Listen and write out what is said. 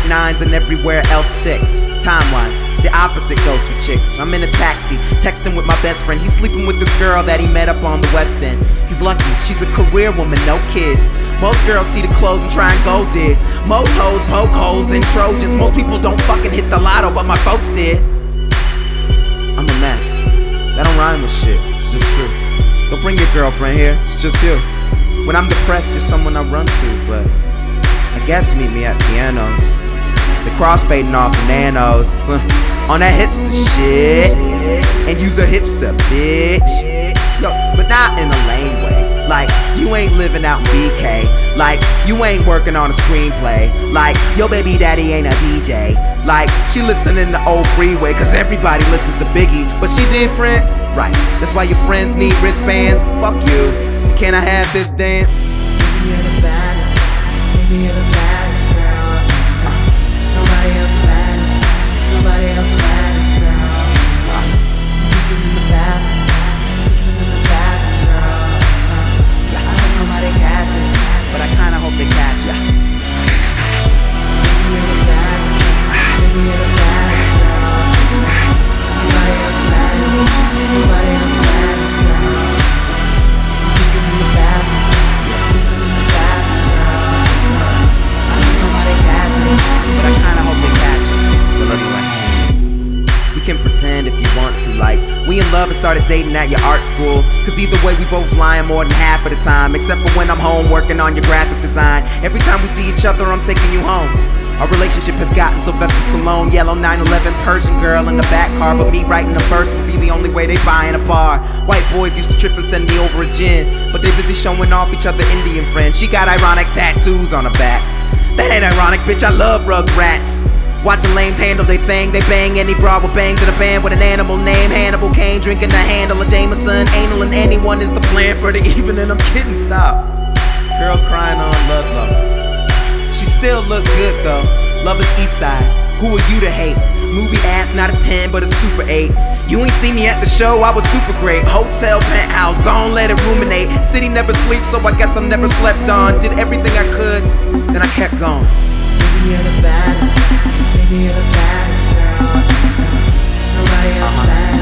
9s and everywhere else 6. Time-wise, the opposite goes for chicks. I'm in a taxi, texting with my best friend. He's sleeping with this girl that he met up on the West End. He's lucky, she's a career woman, no kids. Most girls see the clothes and try and go dig. Most hoes poke holes in Trojans. Most people don't fucking hit the lotto, but my folks did. I'm a mess. That don't rhyme with shit, it's just true. Don't bring your girlfriend here, it's just you. When I'm depressed, you're someone I run to, but I guess meet me at pianos. The crossfading off of nanos, on that hipster shit. And use a hipster, bitch. Yo, but not in a lame way. Like, you ain't living out in BK. Like, you ain't working on a screenplay. Like, your baby daddy ain't a DJ. Like, she listening to Old Freeway, cause everybody listens to Biggie. But she different, right? That's why your friends need wristbands. Fuck you, can I have this dance? Maybe you're the baddest, maybe you're the baddest girl. Nobody else matters, nobody else matters, girl. Listen in the bathroom, listen in the bathroom, girl. I hope nobody catches, but I kinda hope they catch us. Maybe you're the baddest, maybe you're the baddest, girl. Nobody else matters, nobody else matters, girl. Listen in the bathroom, listen in the bathroom, girl. I hope nobody catches, but I kinda hope they catch us. But anyway, we can pretend if you want to, like we in love and started dating at your art school. Cause either way we both lying more than half of the time. Except for when I'm home working on your graphic design. Every time we see each other I'm taking you home. Our relationship has gotten Sylvester Stallone, yellow 911 Persian girl in the back car. But me writing a verse would be the only way they buy in a bar. White boys used to trip and send me over a gin, but they busy showing off each other Indian friends. She got ironic tattoos on her back. That ain't ironic, bitch, I love Rugrats. Watching lames handle they thing, they bang any broad with bangs in a band with an animal name. Hannibal Caine drinking the handle of Jameson. Anal and anyone is the plan for the evening. I'm kidding, stop. Girl crying on Ludlow. She still look good though. Love is Eastside. Who are you to hate? Movie ass, not a 10 but a super 8. You ain't see me at the show, I was super great. Hotel penthouse, gon' let it ruminate. City never sleeps, so I guess I'm never slept on. Did everything I could, then I kept going. Maybe you're the baddest, maybe you're the baddest girl. Nobody else matters.